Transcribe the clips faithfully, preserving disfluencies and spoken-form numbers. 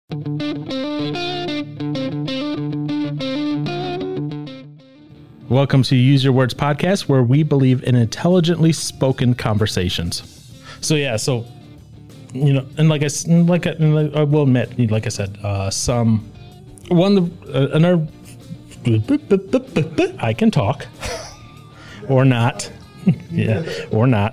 Welcome to Use Your Words podcast, where we believe in intelligently spoken conversations. So yeah, so you know, and like I like I, like I will admit, like I said, uh, some one uh, another I can talk or not, yeah, or not.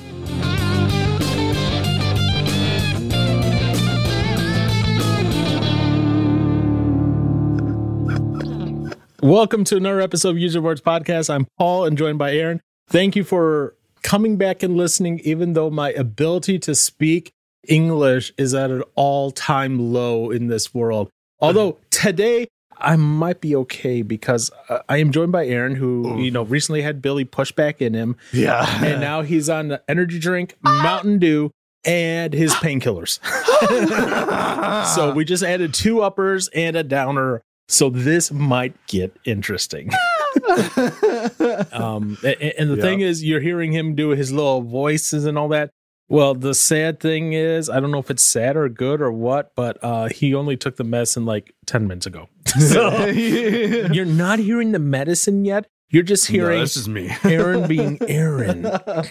Welcome to another episode of Use Your Words podcast. I'm Paul and joined by Aaron. Thank you for coming back and listening, even though my ability to speak English is at an all-time low in this world. Although today I might be okay because uh, I am joined by Aaron, who, you know, recently had Billy push back in him. Yeah. And now he's on the energy drink, Mountain Dew, and his painkillers. So we just added two uppers and a downer. So this might get interesting. um, and, and the yep. thing is, you're hearing him do his little voices and all that. Well, the sad thing is, I don't know if it's sad or good or what, but uh, he only took the medicine like ten minutes ago. So you're not hearing the medicine yet. You're just hearing no, this is me. Aaron being Aaron.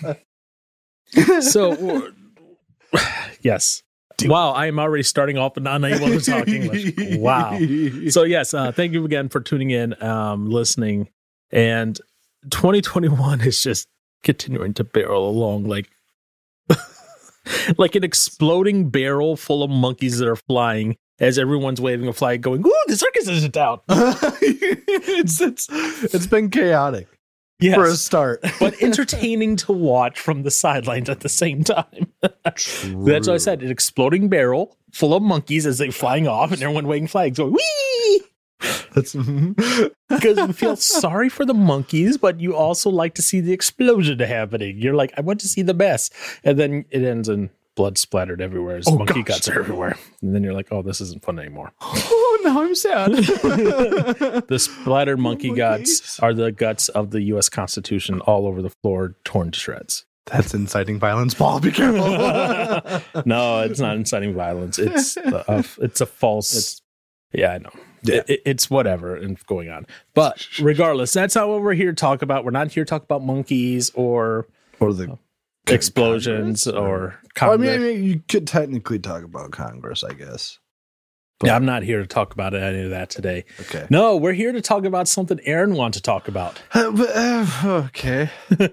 So, yes. Wow, I am already starting off and unable to talk English. Wow. So yes, uh, thank you again for tuning in, um, listening. And twenty twenty-one is just continuing to barrel along like like an exploding barrel full of monkeys that are flying as everyone's waving a flag going, ooh, the circus isn't out. it's, it's, it's been chaotic. Yes, for a start. But entertaining to watch from the sidelines at the same time. That's what I said. An exploding barrel full of monkeys as they're flying off and everyone waving flags going, wee! That's because you feel sorry for the monkeys, but you also like to see the explosion happening. You're like, I want to see the mess. And then it ends in blood splattered everywhere as oh, monkey gosh. guts are everywhere. And then you're like, oh, this isn't fun anymore. Oh, now I'm sad. The splattered monkey oh, guts geez. are the guts of the U S Constitution all over the floor, torn to shreds. That's inciting violence, Paul. Be careful. No, it's not inciting violence. It's a, it's a false. It's, yeah, I know. Yeah. It, it's whatever and going on. But regardless, that's not what we're here to talk about. We're not here to talk about monkeys or or the. Uh, explosions Congress, or Congress. Well, I, mean, I mean, you could technically talk about Congress, I guess. But, yeah, I'm not here to talk about any of that today. Okay. No, we're here to talk about something Aaron wants to talk about. Uh, but, uh, okay.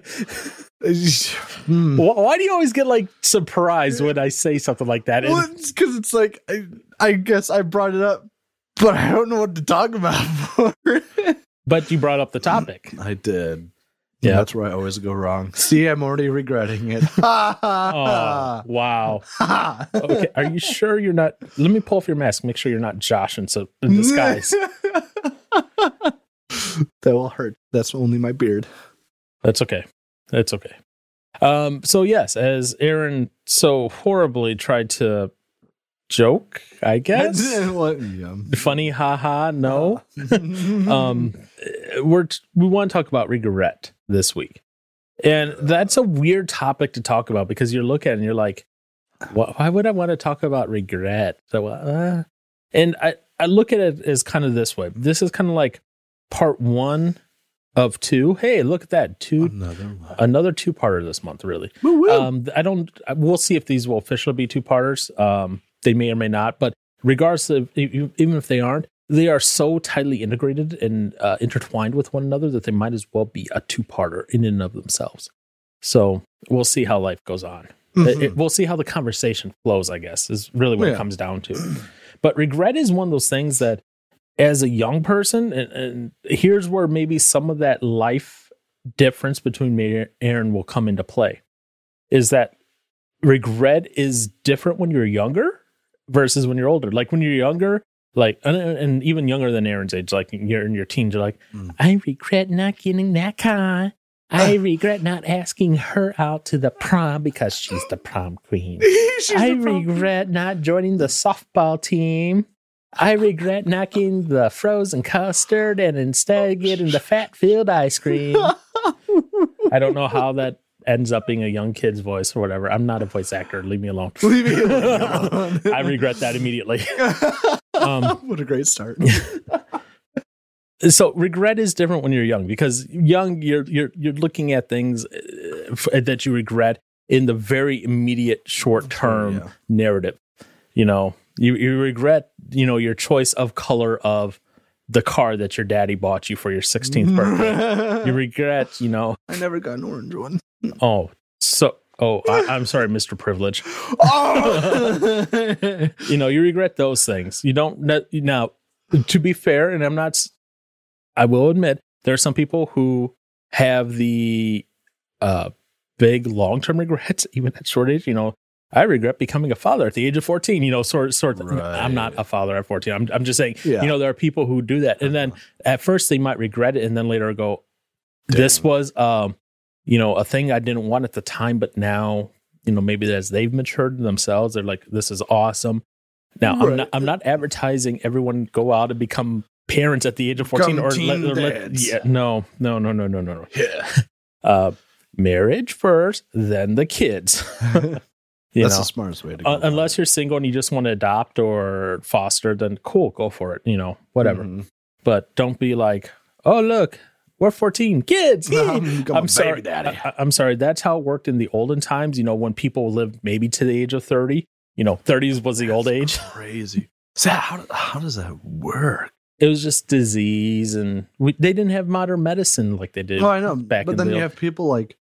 hmm. well, why do you always get like surprised when I say something like that? Well, it's because it's like I, I guess I brought it up, but I don't know what to talk about for. But you brought up the topic. I did. Yeah, that's where I always go wrong. See, I'm already regretting it. Oh, wow. Okay, are you sure you're not? Let me pull off your mask. Make sure you're not Josh in, so, in disguise. That will hurt. That's only my beard. That's okay. That's okay. Um. So yes, as Aaron so horribly tried to joke, I guess. What? Yeah. Funny, haha. No. um. We're we want to talk about regret this week, and that's a weird topic to talk about because you're looking at it and you're like, why would I want to talk about regret? So, uh, and I I look at it as kind of this way. This is kind of like part one of two. Hey, look at that two another another two parter this month. Really, Woo-woo. um, I don't. We'll see if these will officially be two parters. Um, they may or may not, but regardless of even if they aren't. They are so tightly integrated and uh, intertwined with one another that they might as well be a two-parter in and of themselves. So we'll see how life goes on. Mm-hmm. It, it, we'll see how the conversation flows, I guess, is really what yeah. it comes down to. But regret is one of those things that as a young person, and, and here's where maybe some of that life difference between me and Aaron will come into play, is that regret is different when you're younger versus when you're older. Like when you're younger, Like, and, and even younger than Aaron's age, like you're in your teens, you're like, mm. I regret not getting that car. I regret not asking her out to the prom because she's the prom queen. I regret queen. not joining the softball team. I regret not getting the frozen custard and instead getting the fat filled ice cream. I don't know how that ends up being a young kid's voice or whatever. I'm not a voice actor. Leave me alone. Leave me alone. I regret that immediately. Um, what a great start. So regret is different when you're young, because young, you're you're you're looking at things uh, that you regret in the very immediate short term yeah. narrative. You know, you, you regret, you know, your choice of color of the car that your daddy bought you for your sixteenth birthday. You regret, you know. I never got an orange one. Oh, so, oh, I, I'm sorry, Mister Privilege. Oh! You know, you regret those things. You don't, now, to be fair, and I'm not, I will admit, there are some people who have the uh, big long-term regrets, even at short age. You know, I regret becoming a father at the age of fourteen, you know, sort, sort of, right. I'm not a father at fourteen. I'm, I'm just saying, yeah. you know, there are people who do that. And then at first they might regret it, and then later go, Damn. this was, um, you know, a thing I didn't want at the time, but now, you know, maybe as they've matured themselves, they're like, this is awesome. Now, right. I'm not, I'm not advertising everyone go out and become parents at the age of fourteen, or let, or let yeah, no, no, no, no, no, no, no. Yeah. Uh, marriage first, then the kids. You That's know, the smartest way to go. Uh, unless you're single and you just want to adopt or foster, then cool, go for it. You know, whatever. Mm-hmm. But don't be like, oh, look, we're fourteen kids. No, I'm, I'm sorry, daddy. I, I'm sorry. That's how it worked in the olden times. You know, when people lived maybe to the age of thirty. You know, thirties was the That's old age. Crazy. So how how does that work? It was just disease, and we, they didn't have modern medicine like they did. Oh, I know. Back but in then the you have people like,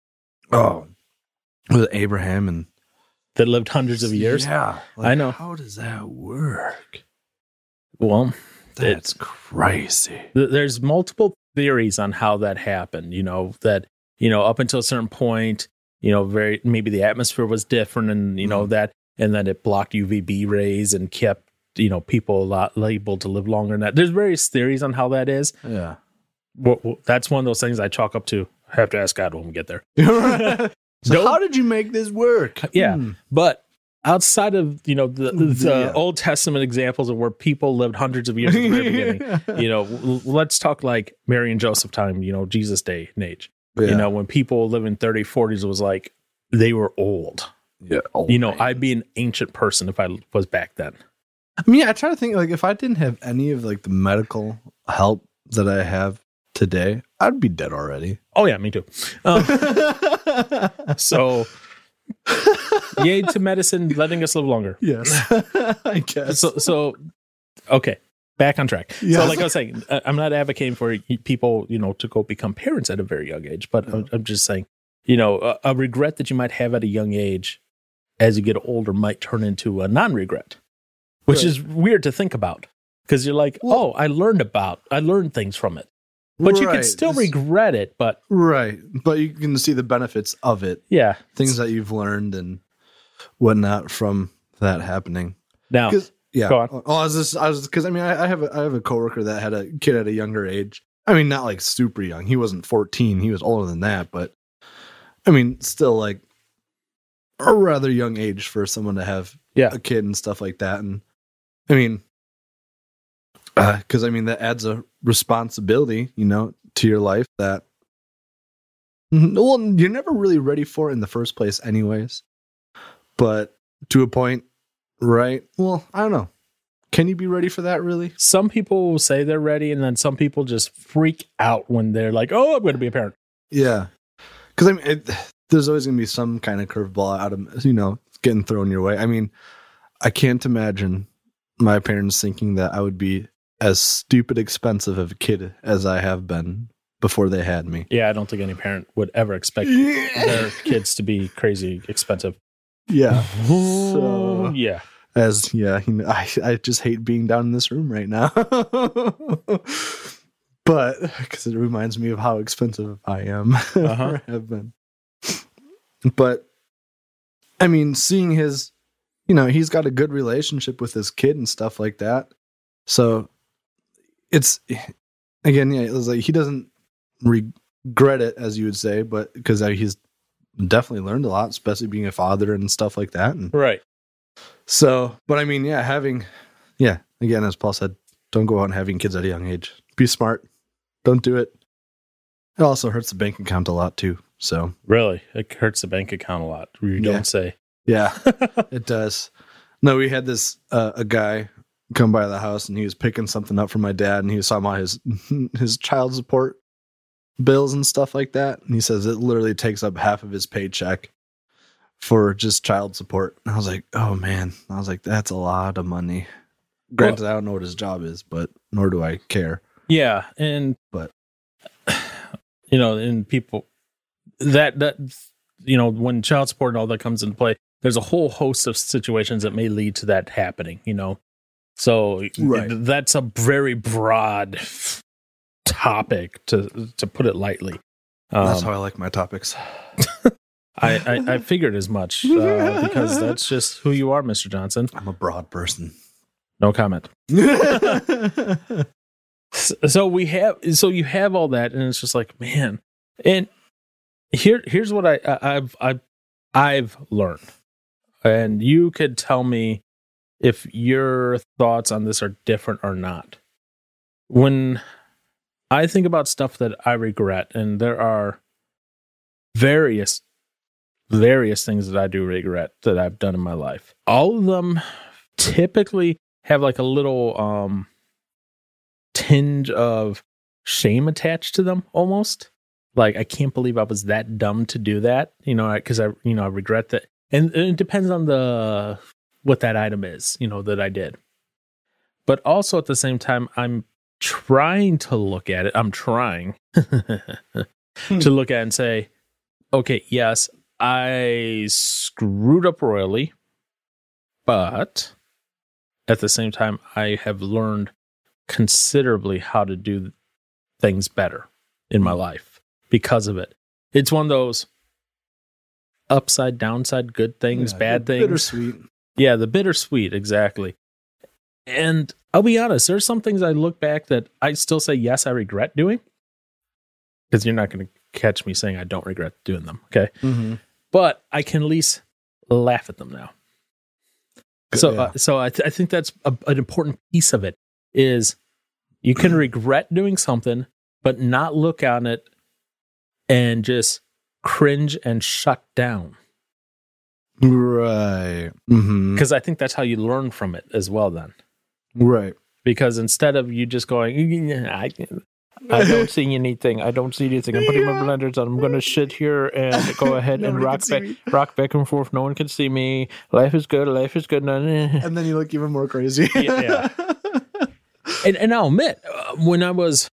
oh, with Abraham and that lived hundreds of years. Yeah, like, I know. How does that work? Well, that's it, crazy. Th- there's multiple theories on how that happened. You know, that, you know, up until a certain point, you know, very maybe the atmosphere was different, and you know mm. that, and then it blocked U V B rays and kept, you know, people a lot able to live longer than that. There's various theories on how that is. Yeah, well, well, that's one of those things I chalk up to. I have to ask God when we get there. So Don't, how did you make this work? Yeah, hmm. but outside of, you know, the, the yeah. Old Testament examples of where people lived hundreds of years at the very beginning, you know, l- let's talk like Mary and Joseph time, you know, Jesus day and age. Yeah. You know, when people live in thirties, forties, it was like they were old. Yeah, old you know, man. I'd be an ancient person if I was back then. I mean, I try to think, like, if I didn't have any of like the medical help that I have today, I'd be dead already. Oh yeah, me too. Um, so, yay to medicine letting us live longer. Yes, I guess. So, so okay, back on track. Yes. So, like I was saying, I'm not advocating for people, you know, to go become parents at a very young age, but no. I'm just saying, you know, a, a regret that you might have at a young age, as you get older, might turn into a non-regret, which right. is weird to think about, because you're like, well, oh, I learned about, I learned things from it. But right. you can still it's, regret it, but... Right, but you can see the benefits of it. Yeah. Things that you've learned and whatnot from that happening. Now, yeah. Go on. Oh, I was just, I was, because I mean, I, I have a, I have a coworker that had a kid at a younger age. I mean, not like super young. He wasn't fourteen. He was older than that, but I mean, still like a rather young age for someone to have yeah. a kid and stuff like that. And I mean... Because, uh, I mean, that adds a responsibility, you know, to your life that, well, you're never really ready for it in the first place anyways. But to a point, right? Well, I don't know. Can you be ready for that, really? Some people will say they're ready, and then some people just freak out when they're like, oh, I'm going to be a parent. Yeah. Because, I mean, it, there's always going to be some kind of curveball out of, you know, getting thrown your way. I mean, I can't imagine my parents thinking that I would be as stupid expensive of a kid as I have been before they had me. Yeah, I don't think any parent would ever expect yeah. their kids to be crazy expensive. Yeah. So, yeah. As, yeah, you know, I, I just hate being down in this room right now. But, because it reminds me of how expensive I am. Uh-huh. Or have been. But, I mean, seeing his, you know, he's got a good relationship with his kid and stuff like that. So, it's, again, yeah, it was like he doesn't regret it, as you would say, but because he's definitely learned a lot, especially being a father and stuff like that. And right. So, but I mean, yeah, having, yeah, again, as Paul said, don't go out and having kids at a young age. Be smart. Don't do it. It also hurts the bank account a lot too. So really, it hurts the bank account a lot. You don't Yeah. say. yeah, it does. No, we had this uh, a guy come by the house and he was picking something up for my dad, and he was talking about his his child support bills and stuff like that. And he says it literally takes up half of his paycheck for just child support. And I was like, oh man, I was like, that's a lot of money. Granted, I don't know what his job is, but nor do I care. Yeah, and But you know, and people that that you know, when child support and all that comes into play, there's a whole host of situations that may lead to that happening, you know. So Right. that's a very broad topic, to to put it lightly. Um, that's how I like my topics. I, I, I figured as much uh, because that's just who you are, Mister Johnson. I'm a broad person. No comment. So we have, so you have all that, and it's just like, man. And here, here's what I, I I've I've I've learned, and you could tell me if your thoughts on this are different or not. When I think about stuff that I regret, and there are various various things that I do regret that I've done in my life, all of them typically have like a little um tinge of shame attached to them, almost like, I can't believe I was that dumb to do that, you know, because I, you know, I regret that. And, and it depends on the what that item is, you know, that I did. But also at the same time, I'm trying to look at it. I'm trying to look at it and say, okay, yes, I screwed up royally, but at the same time, I have learned considerably how to do things better in my life because of it. It's one of those upside, downside, good things, Yeah, bad things. Bittersweet. Yeah, the bittersweet, exactly. And I'll be honest, there's some things I look back that I still say, yes, I regret doing. Because you're not going to catch me saying I don't regret doing them, okay? Mm-hmm. But I can at least laugh at them now. So, Yeah. uh, so I, th- I think that's a, an important piece of it, is you can regret doing something, but not look on it and just cringe and shut down. Right. Mm-hmm. Because I think that's how you learn from it as well then. Right. Because instead of you just going, I, I don't see anything. I don't see anything. I'm putting my blinders on. I'm going to sit here and go ahead and Nobody rock can see back, me. rock back and forth. No one can see me. Life is good. Life is good. And then you look even more crazy. Yeah, And, and I'll admit, uh, when I was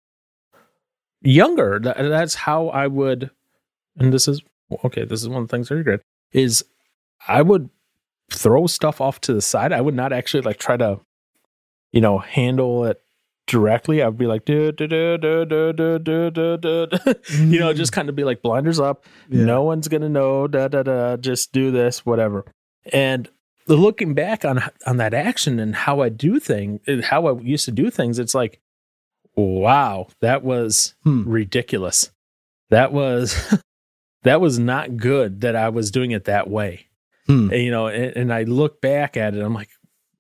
younger, that, that's how I would, and this is, okay, this is one of the things I regret, is I would throw stuff off to the side. I would not actually like try to, you know, handle it directly. I would be like, duh, duh, duh, duh, duh, duh, duh, duh, duh, duh. You know, just kind of be like blinders up. Yeah. No one's going to know, da, da, da, just do this, whatever. And looking back on on that action and how I do things, how I used to do things, it's like, wow, that was Hmm. ridiculous. That was that was not good that I was doing it that way. Hmm. And, you know, and, and I look back at it, I'm like,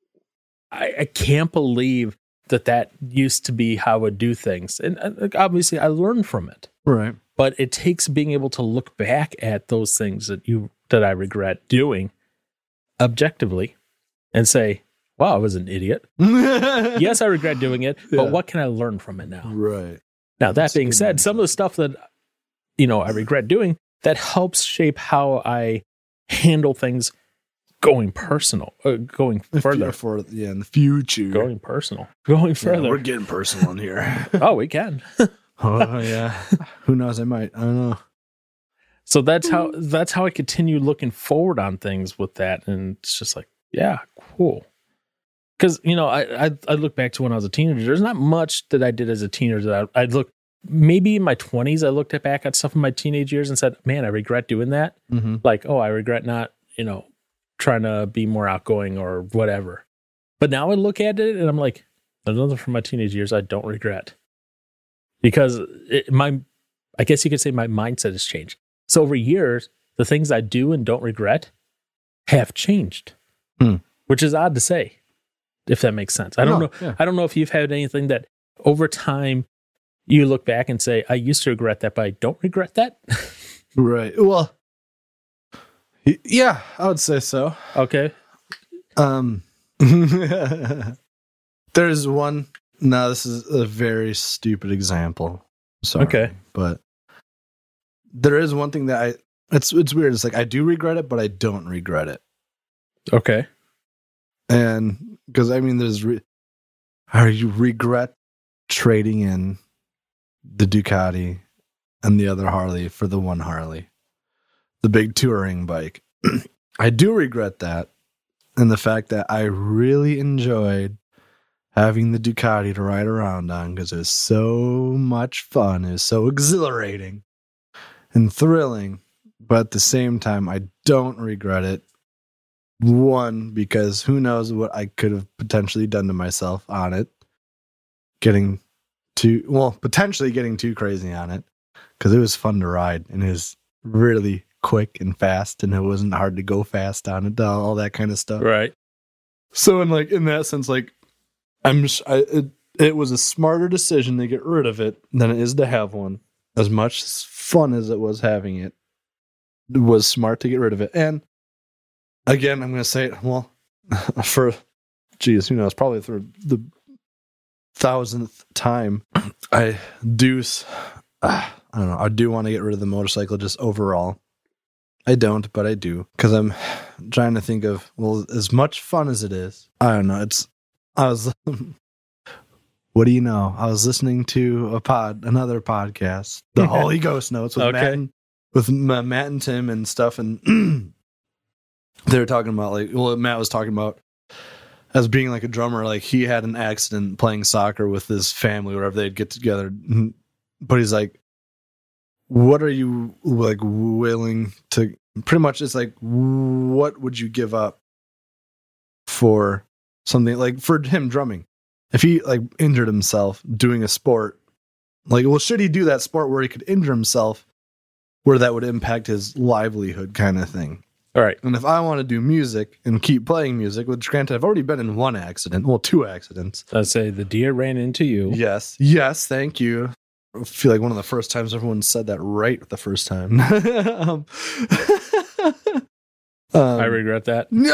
I, I can't believe that that used to be how I would do things. And uh, obviously, I learned from it. Right. But it takes being able to look back at those things that you that I regret doing objectively and say, wow, I was an idiot. Yes, I regret doing it, Yeah. but what can I learn from it now? Right. Now, that That's a being good said, some of the stuff that, you know, I regret doing, that helps shape how I handle things going personal, uh, going further, For, yeah, in the future. going personal, going Yeah, further. we're getting personal in here. Oh, we can. Oh, yeah. Who knows? I might. I don't know. So that's how, that's how I continue looking forward on things with that. And it's just like, yeah, cool. Because, you know, I, I I look back to when I was a teenager. There's not much that I did as a teenager that I, I look, maybe in my twenties, I looked at back at stuff in my teenage years and said, man, I regret doing that. Mm-hmm. Like, oh, I regret not, you know, trying to be more outgoing or whatever. But now I look at it and I'm like, there's nothing from my teenage years I don't regret. Because it, my, I guess you could say my mindset has changed. So over years, the things I do and don't regret have changed, Hmm. which is odd to say, if that makes sense. I don't No, know. yeah. I don't know if you've had anything that over time you look back and say, I used to regret that, but I don't regret that. Right. Well, yeah, I would say so. Okay. Um, there's one. No, this is a very stupid example. Sorry. Okay. But there is one thing that I, it's, it's weird. It's like, I do regret it, but I don't regret it. Okay. And because I mean, there's, re- are you regret trading in the Ducati and the other Harley for the one Harley, the big touring bike? I do regret that. And the fact that I really enjoyed having the Ducati to ride around on because it was so much fun. It was so exhilarating and thrilling. But at the same time, I don't regret it. One, because who knows what I could have potentially done to myself on it. Getting too, well, potentially getting too crazy on it. Because it was fun to ride and it was really quick and fast and it wasn't hard to go fast on it, all that kind of stuff. Right. So in like, in that sense, like, I'm just, I, it, it was a smarter decision to get rid of it than it is to have one. As much fun as it was having it, it was smart to get rid of it. And again, I'm going to say it, well, for, geez, who knows, probably for the thousandth time, I do, uh, I don't know, I do want to get rid of the motorcycle just overall. I don't, but I do. Because I'm trying to think of, well, as much fun as it is, I don't know, it's, I was, what do you know? I was listening to a pod, another podcast, the Holy Ghost Notes with, okay. Matt, and, with Matt and Tim and stuff. And they were talking about like, well, Matt was talking about as being like a drummer, like he had an accident playing soccer with his family, wherever they'd get together. But he's like, what are you like willing to, pretty much it's like, what would you give up for something like for him drumming? If he like injured himself doing a sport, like, well, should he do that sport where he could injure himself where that would impact his livelihood kind of thing? All right. And if I want to do music and keep playing music, which granted, I've already been in one accident, well, two accidents. I'd say the deer ran into you. Yes. Yes. Thank you. I feel like one of the first times everyone said that right the first time. um, um, I regret that. No.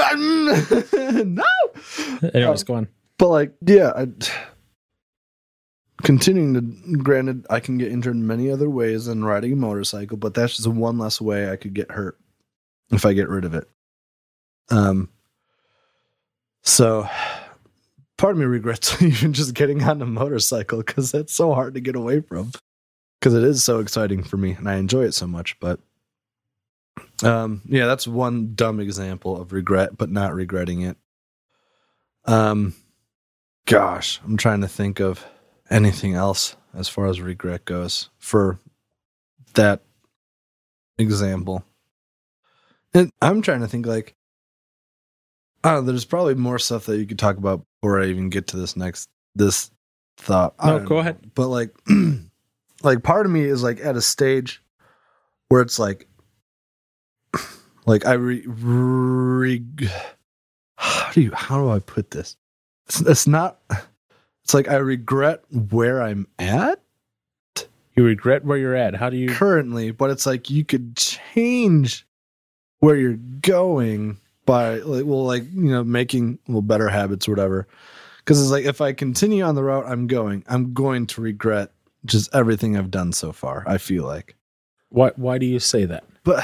Anyways, uh, go on. But like, yeah, I, continuing to, granted, I can get injured in many other ways than riding a motorcycle, but that's just one less way I could get hurt if I get rid of it. Um. So, part of me regrets even just getting on a motorcycle because it's so hard to get away from. Because it is so exciting for me and I enjoy it so much. But, um, yeah, that's one dumb example of regret, but not regretting it. Um, gosh, I'm trying to think of anything else as far as regret goes for that example. And I'm trying to think like, I don't know, there's probably more stuff that you could talk about before I even get to this next, this thought. No, go know. ahead. But like, like part of me is like at a stage where it's like, like I re, re how do you, how do I put this? It's, it's not, it's like I regret where I'm at. You regret where you're at. How do you currently, but it's like you could change where you're going by like, well, like, you know, making well better habits or whatever. Because it's like if I continue on the route I'm going, I'm going to regret just everything I've done so far. I feel like. Why? Why do you say that? But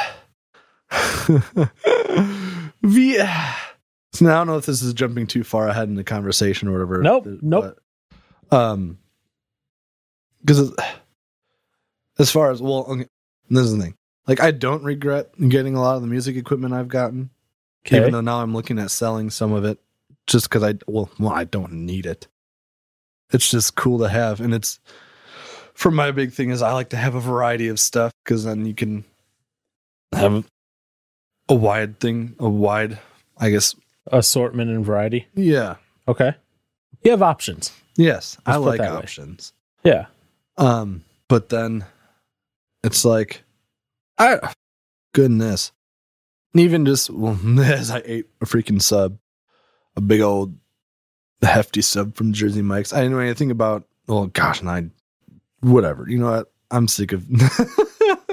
yeah. So now I don't know if this is jumping too far ahead in the conversation or whatever. Nope. Nope. But, um, because as far as well, okay, this is the thing. Like, I don't regret getting a lot of the music equipment I've gotten, okay. Even though now I'm looking at selling some of it, just because I well, well, I don't need it. It's just cool to have, and it's for my big thing is I like to have a variety of stuff because then you can have a wide thing, a wide, I guess, assortment and variety. Yeah. Okay. You have options. Yes, Let's I like options. Way. Yeah. Um, but then it's like. I, goodness. Even just, well, as I ate a freaking sub, a big old hefty sub from Jersey Mike's, I didn't know anything about, well, gosh, and I, whatever. You know what? I'm sick of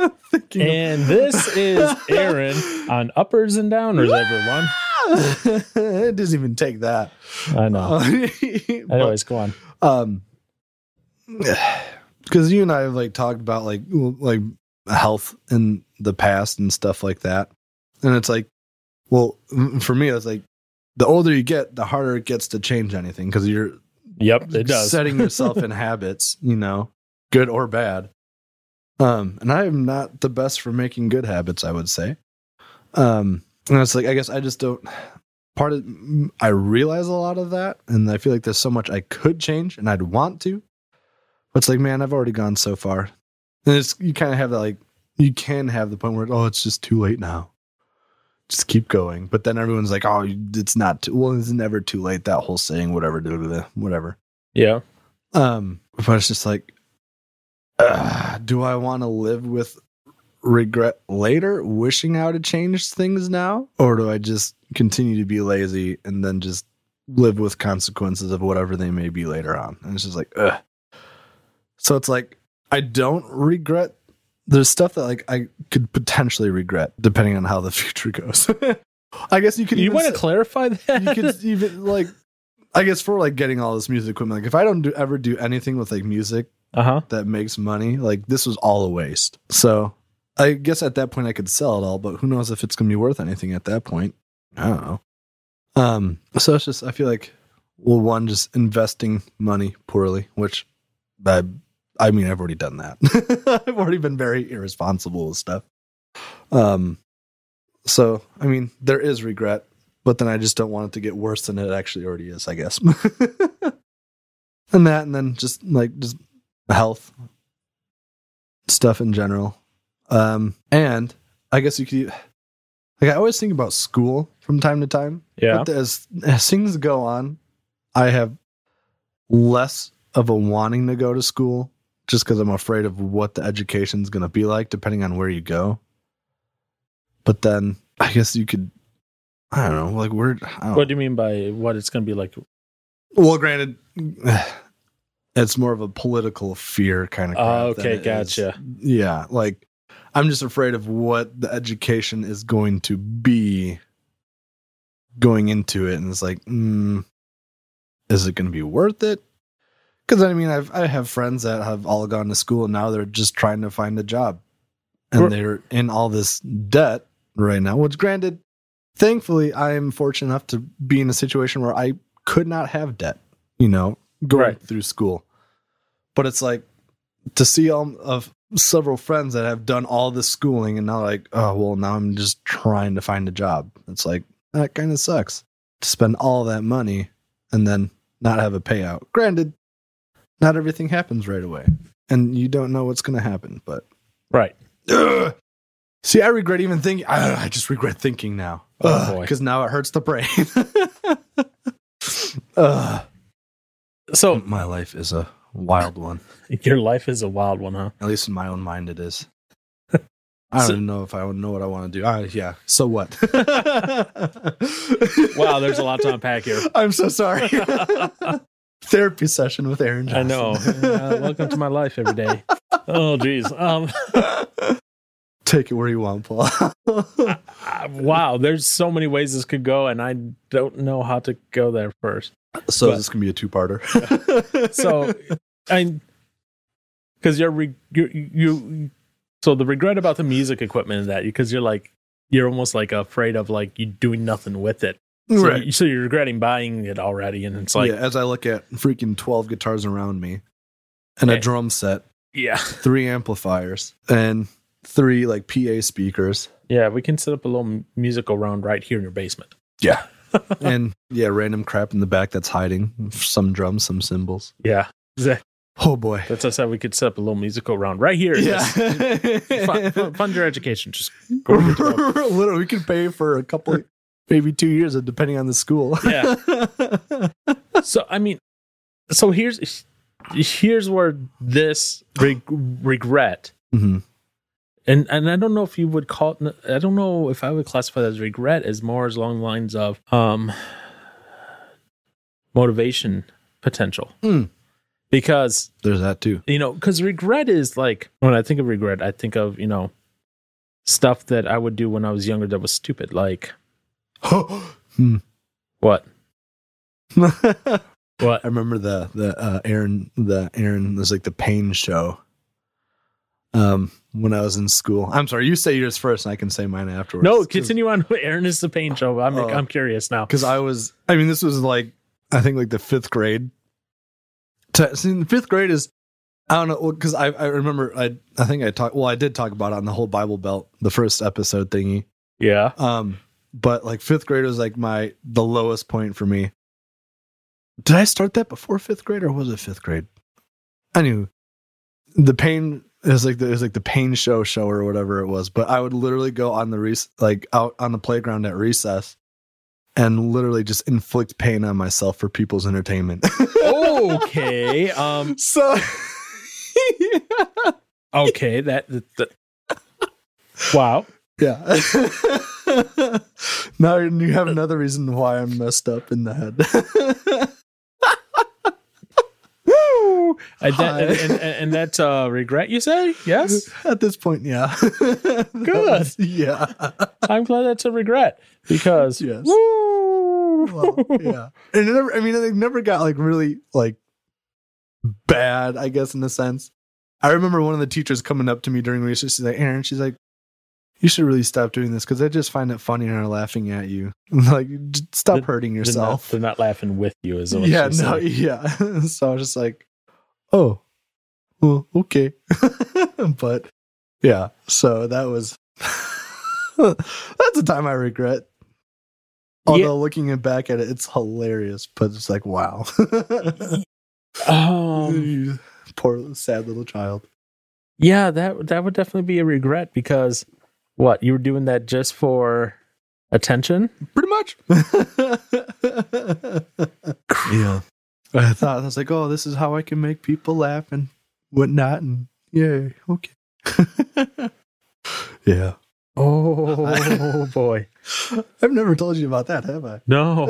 thinking. And this is Aaron on Uppers and Downers, everyone. It doesn't even take that. I know. Uh, Anyways, go on. Um, because you and I have like talked about like like health in the past and stuff like that, and it's like, well, for me, it's like the older you get, the harder it gets to change anything because you're Yep, it does. setting yourself in habits, you know, good or bad. Um, and I am not the best for making good habits, I would say. Um, and it's like, I guess I just don't, part of, I realize a lot of that. And I feel like there's so much I could change and I'd want to, but it's like, man, I've already gone so far. And it's, you kind of have that, like, you can have the point where, oh, it's just too late now. Just keep going. But then everyone's like, oh, it's not too, well, it's never too late. That whole saying, whatever, blah, blah, blah, whatever. Yeah. Um, but it's just like, uh, do I want to live with regret later, wishing I would have changed things now? Or do I just continue to be lazy and then just live with consequences of whatever they may be later on? And it's just like, ugh. So it's like, I don't regret. There's stuff that like I could potentially regret depending on how the future goes. I guess you could. You want to say, clarify that? You could even like, I guess for like getting all this music equipment. Like if I don't do ever do anything with like music uh-huh. that makes money, like this was all a waste. So I guess at that point I could sell it all, but who knows if it's gonna be worth anything at that point? I don't know. Um. So it's just I feel like well, one just investing money poorly, which I. I mean, I've already done that. I've already been very irresponsible with stuff. Um, so, I mean, there is regret, but then I just don't want it to get worse than it actually already is, I guess. And that, and then just like just health stuff in general. Um, and I guess you could, like, I always think about school from time to time. Yeah. But as, as things go on, I have less of a wanting to go to school. Just because I'm afraid of what the education is going to be like, depending on where you go. But then I guess you could, I don't know, like where. I don't What do you mean by what it's going to be like? Well, granted, it's more of a political fear kind of crap. Oh, than okay, it gotcha. is- Yeah, like I'm just afraid of what the education is going to be going into it, and it's like, mm, is it going to be worth it? Because I mean, I've I have friends that have all gone to school and now they're just trying to find a job, and We're- they're in all this debt right now. Which, granted, thankfully, I am fortunate enough to be in a situation where I could not have debt. You know, going Right. through school, but it's like to see all of several friends that have done all this schooling and now like, oh well, now I'm just trying to find a job. It's like that kind of sucks to spend all that money and then not have a payout. Granted. Not everything happens right away, and you don't know what's going to happen. But Right. ugh. See, I regret even thinking. I, I just regret thinking now, Oh, boy. because now it hurts the brain. Ugh. So My life is a wild one. your life is a wild one, huh? At least in my own mind, it is. I don't So- even know if I would know what I want to do. Uh, yeah. So what? Wow, there's a lot to unpack here. I'm so sorry. Therapy session with Aaron I Johnson. know. Uh, welcome to my life every day. Oh, geez. Um, Take it where you want, Paul. uh, wow, there's so many ways this could go, and I don't know how to go there first. So But- this can be a two-parter. So, I because you're re, you, you so the regret about the music equipment is that because you're like you're almost like afraid of like you doing nothing with it. So, Right. you, so you're regretting buying it already, and it's like yeah, as I look at freaking twelve guitars around me and a Okay. drum set, yeah, three amplifiers, and three like P A speakers. yeah. We can set up a little musical round right here in your basement. Yeah. And yeah, random crap in the back that's hiding. Some drums, some cymbals. Yeah, exactly. Oh boy. That's us. How we could set up a little musical round right here. Yeah. Just fund, fund- fund your education. Just go to the club. Literally, we can pay for a couple, maybe two years, depending on the school. Yeah. So I mean, so here's here's where this reg- regret, hmm and and I don't know if you would call it. I don't know if I would classify it as regret as more as along the lines of um motivation potential, Mm. because There's that too. you know, because regret is like when I think of regret, I think of you know stuff that I would do when I was younger that was stupid. Like, hmm. what? I What? remember the the uh, Aaron the Aaron was like the pain show. Um, when I was in school. I'm sorry, you say yours first, and I can say mine afterwards. No, continue on. Aaron is the pain show. I'm uh, I'm curious now because I was. I mean, this was like I think like the fifth grade. To, see, in fifth grade is I don't know because I I remember I I think I talked well I did talk about it on the whole Bible Belt the first episode thingy. Yeah. Um, but like fifth grade was like my the lowest point for me. Did I start that before fifth grade or was it fifth grade? I knew the pain is like the it was like the pain show show or whatever it was. But I would literally go on the rec- like out on the playground at recess and literally just inflict pain on myself for people's entertainment. Okay. Um. So yeah. Okay. That. that, that wow. Yeah. Now you have another reason why I'm messed up in the head. And, that, and, and, and that's uh, regret, you say? Yes? At this point, yeah. Good. Yeah. I'm glad that's a regret because. Yes. Woo! Well, yeah. And it never, I mean, it never got like really like bad, I guess, in a sense. I remember one of the teachers coming up to me during recess. She's like, Aaron, she's like, you should really stop doing this because I just find it funny and are laughing at you. Like, just stop They're- hurting They're not, yourself. they're not laughing with you, is what Yeah, she's no, saying. yeah. So I was just like, oh, well, okay. But yeah, so that was that's a time I regret. Although Yeah. looking back at it, it's hilarious, but it's like, wow. Um, Poor sad little child. yeah, that that would definitely be a regret because what you were doing that just for attention. Pretty much. Yeah. I thought I was like, oh, this is how I can make people laugh and whatnot, and yay, okay. Yeah. Oh boy, I've never told you about that, have I? no.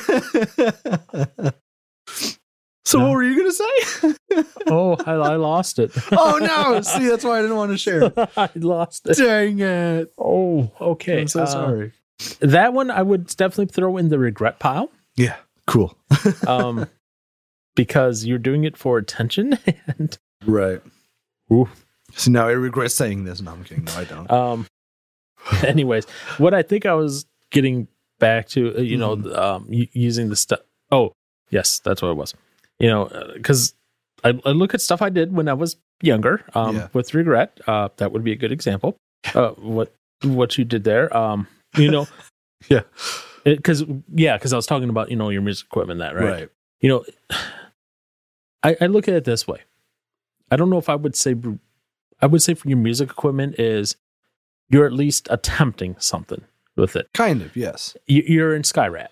So No. what were you gonna say? Oh, I, I lost it. Oh no! See, that's why I didn't want to share. I lost it. Dang it! Oh, okay. I'm so Uh, sorry. That one I would definitely throw in the regret pile. Yeah, cool. Um, because you're doing it for attention. And Right. ooh, So now I regret saying this. No, I'm kidding. No, I don't. um, anyways, what I think I was getting back to, uh, you know, Mhm. um, u- using the stuff. Oh, yes, that's what it was. You know, because I, I look at stuff I did when I was younger, um, Yeah. with regret. Uh, that would be a good example. Uh, what what you did there, um, you know, Yeah. because yeah, because I was talking about you know your music equipment, that right? You know, I, I look at it this way. I don't know if I would say I would say for your music equipment is you're at least attempting something with it. Kind of, yes. You, you're in Skyrat.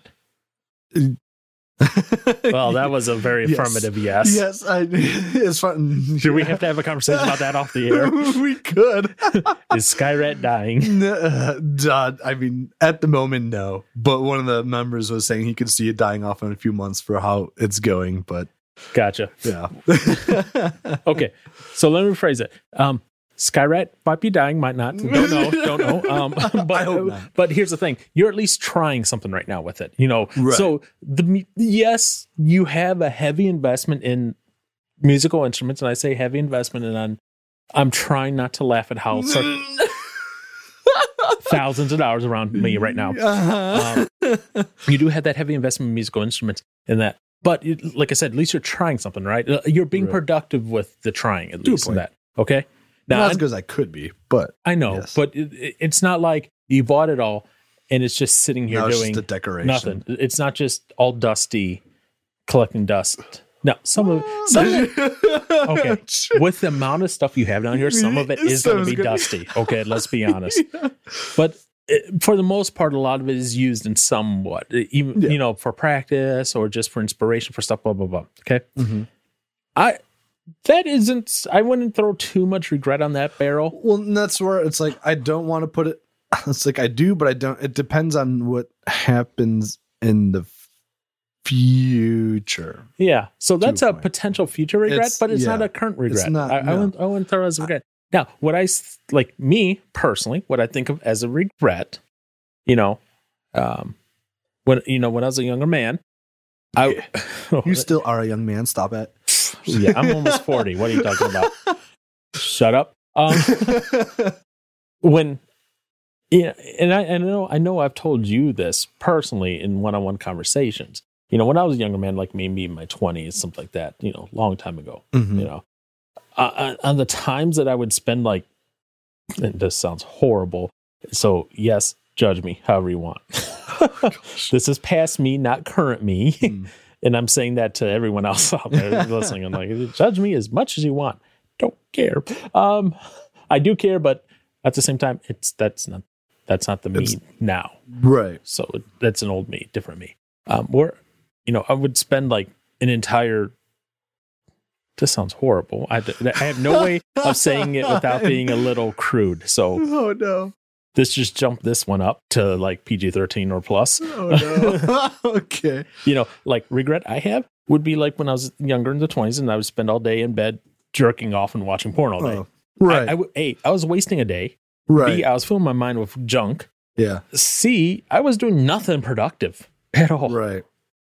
Well, that was a very Yes. affirmative yes. Yes, I, it's fun. Should we have to have a conversation about that off the air? We could. Is Skyrat dying? N- uh, duh, I mean, at the moment, no. But one of the members was saying he could see it dying off in a few months for how it's going. But Gotcha. yeah. Okay, so let me rephrase it. Um, Skyrat might be dying, might not. Don't know. Don't know. Um, but I hope not. but here's the thing: you're at least trying something right now with it. You know. Right. So the mu- yes, you have a heavy investment in musical instruments, and I say heavy investment, and I'm I'm trying not to laugh at how cer- thousands of dollars around me right now. Uh-huh. Um, you do have that heavy investment in musical instruments and that. But it- like I said, at least you're trying something, right? Uh, You're being Right. productive with the trying, at To a least in point. that. Okay. Now, Not I- as good as I could be, but I know, Yes. but it, it- it's not like you bought it all and it's just sitting here now it's doing just a decoration. nothing. It's not just all dusty, collecting dust. No, some of some of it, okay. With the amount of stuff you have down here, some of it is going Sounds to be good. dusty. Okay, let's be honest. But it, for the most part, a lot of it is used in somewhat, even Yeah. you know, for practice or just for inspiration for stuff. Blah blah blah. Okay, Mhm. I that isn't. I wouldn't throw too much regret on that barrel. Well, and that's where it's like I don't want to put it. It's like I do, but I don't. It depends on what happens in the future. Yeah, so that's a a point. potential future regret, It's- but it's yeah, not a current regret. not- I, I no. wouldn't. I wouldn't throw it as a regret. Now, what I like me personally, what I think of as a regret, you know, um, when you know when I was a younger man, I yeah. You still are a young man. Stop it. Yeah, I'm almost forty. What are you talking about? Shut up. Um, when yeah, and I, and I know I know I've told you this personally in one-on-one conversations. You know, when I was a younger man, like maybe in my twenties, something like that. You know, long time ago. Mm-hmm. You know, uh, on the times that I would spend, like, and this sounds horrible. So yes, judge me however you want. Oh, this is past me, not current me. Mm. And I'm saying that to everyone else out there listening. I'm like, judge me as much as you want. Don't care. Um, I do care, but at the same time, it's that's not that's not the me it's, now. Right. So it, that's an old me, different me. Um, where, you know, I would spend like an entire. This sounds horrible. I, I have no way of saying it without being a little crude. So, oh no. This just jumped this one up to like P G thirteen or plus. Oh, no. Okay. You know, like regret I have would be like when I was younger in the twenties and I would spend all day in bed jerking off and watching porn all day. Oh, right. I, I w- A, I was wasting a day. Right. B, I was filling my mind with junk. Yeah. C, I was doing nothing productive at all. Right.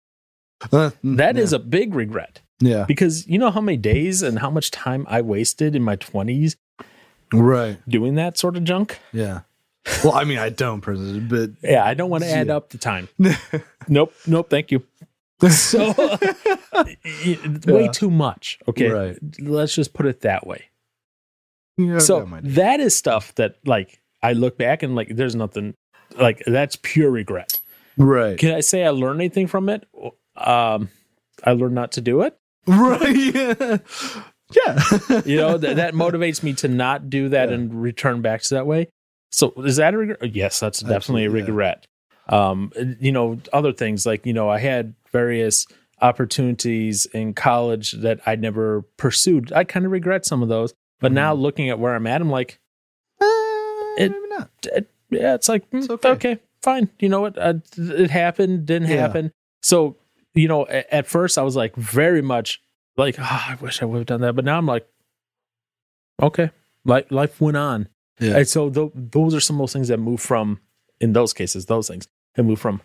Uh, that yeah. is a big regret. Yeah. Because you know how many days and how much time I wasted in my twenties right. doing that sort of junk? Yeah. Well, I mean, I don't personally, but yeah, I don't want to add yeah. up the time. nope, nope, thank you. So, uh, way yeah. too much. Okay, right. Let's just put it that way. Yeah, so that is stuff that, like, I look back and like, there's nothing like that's pure regret. Right? Can I say I learned anything from it? Um, I learned not to do it. Right? Yeah. Yeah. You know th- that motivates me to not do that yeah. and return back to that way. So is that a regret? Yes, that's definitely Absolutely, a regret. Yeah. Um, you know, other things like, you know, I had various opportunities in college that I never pursued. I kind of regret some of those, but mm-hmm. now looking at where I'm at, I'm like, uh, it, maybe not. It, yeah, it's like, it's okay. okay, fine. You know what? Uh, it happened, didn't yeah. happen. So, you know, at, at first I was like very much like, oh, I wish I would have done that. But now I'm like, okay, life, life went on. Yeah. And so th- those are some of those things that move from, in those cases, those things that move from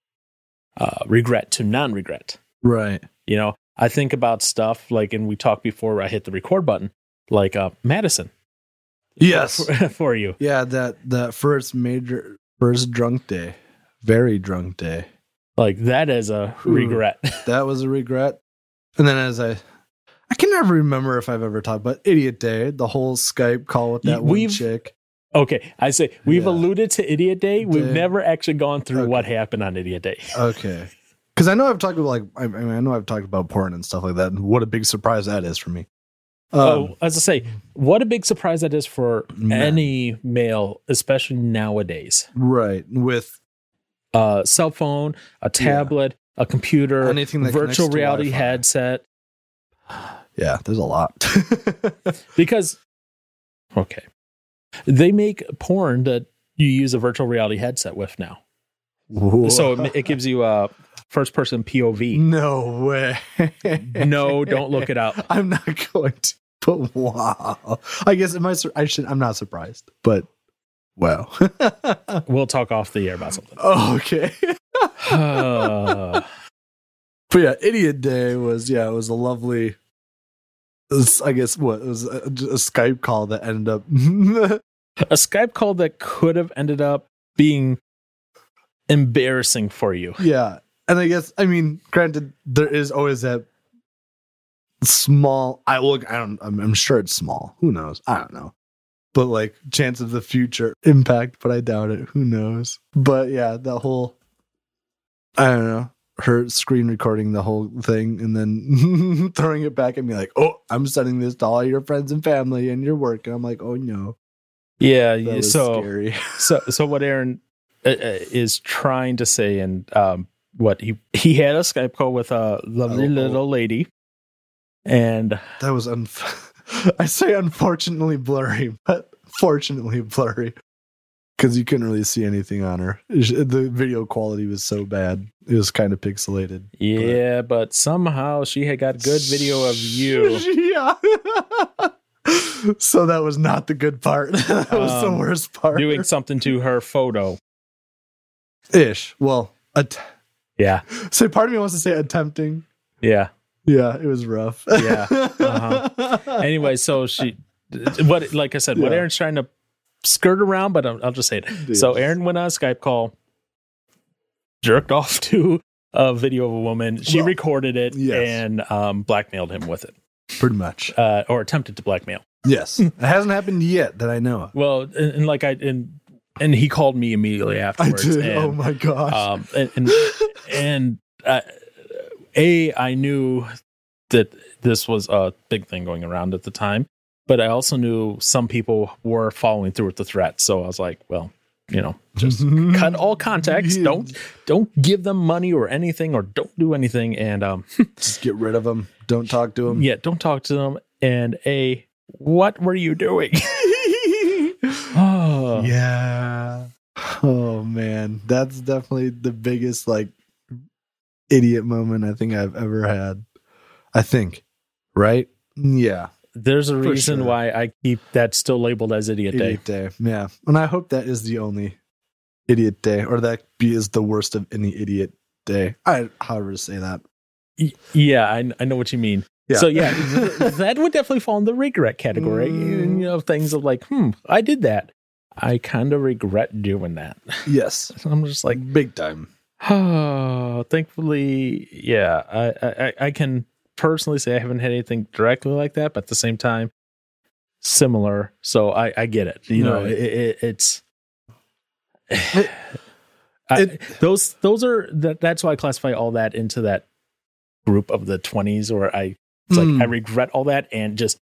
uh, regret to non-regret. Right. You know, I think about stuff like, and we talked before I hit the record button, like uh, Madison. Yes. For, for you. Yeah, that, that first major, first drunk day. Very drunk day. Like that is a regret. That was a regret. And then as I... I can never remember if I've ever talked about Idiot Day, the whole Skype call with that we've, one chick. Okay, I say we've yeah. alluded to Idiot Day. We've Day. never actually gone through okay. what happened on Idiot Day. Okay, because I know I've talked about like I mean I know I've talked about porn and stuff like that, and what a big surprise that is for me. Um, oh, as I say, what a big surprise that is for man. any male, especially nowadays. Right, with a cell phone, a tablet, yeah. a computer, anything that virtual reality Wi-Fi. headset. Yeah, there's a lot. Because, okay, they make porn that you use a virtual reality headset with now. Whoa. So it, it gives you a first person P O V. No way. No, don't look it up. I'm not going to. But wow. I guess it might, I should, I'm not surprised, but wow. We'll talk off the air about something. Oh, okay. uh, but yeah, Idiot Day was, yeah, it was a lovely. Was, I guess what it was a, a Skype call that ended up a Skype call that could have ended up being embarrassing for you. Yeah. And I guess, I mean, granted, there is always that small, I look, I don't, I'm, I'm sure it's small. Who knows? I don't know. But like chance of the future impact, but I doubt it. Who knows? But yeah, that whole, I don't know. Her screen recording the whole thing and then throwing it back at me like, oh, I'm sending this to all your friends and family and your work. And I'm like, oh no. Yeah. That was so, scary. so, so what Aaron uh, is trying to say, and um, what he, he had a Skype call with a lovely oh, little lady. And that was, un- I say unfortunately blurry, but fortunately blurry. Because you couldn't really see anything on her. The video quality was so bad. It was kind of pixelated. Yeah, but, but somehow she had got good video of you. Yeah. So that was not the good part. That was um, the worst part. Doing something to her photo. Ish. Well, att- yeah. So part of me wants to say attempting. Yeah. Yeah, it was rough. Yeah. Uh-huh. Anyway, so she, what, like I said, yeah. what Aaron's trying to skirt around, but I'll, I'll just say it. Dude. So Aaron went on a Skype call, jerked off to a video of a woman. She well, recorded it yes. and um, blackmailed him with it. Pretty much. Uh, or attempted to blackmail. Yes. It hasn't happened yet that I know of. Well, and, and like I, and, and he called me immediately afterwards. I did. And, oh my gosh. Um, and, and, and uh, A, I knew that this was a big thing going around at the time, but I also knew some people were following through with the threat. So I was like, well, you know, just cut all contacts. Don't, don't give them money or anything, or don't do anything. And, um, just get rid of them. Don't talk to them. Yeah. Don't talk to them. And A, what were you doing? Oh yeah. Oh man. That's definitely the biggest like idiot moment I think I've ever had. I think. Right? Yeah. There's a reason sure. why I keep that still labeled as Idiot, idiot Day. Day. Yeah. And I hope that is the only Idiot Day, or that be is the worst of any Idiot Day. I however to say that. Yeah, I, I know what you mean. Yeah. So yeah, th- that would definitely fall in the regret category. Mm. You know, things of like, hmm, I did that. I kind of regret doing that. Yes. I'm just like big time. Oh, thankfully, yeah, I, I, I can personally say I haven't had anything directly like that, but at the same time, similar. So I, I get it. You know, right. it, it, it's it, I, it, those those are that. That's why I classify all that into that group of the twenties, or I. It's mm. like I regret all that, and just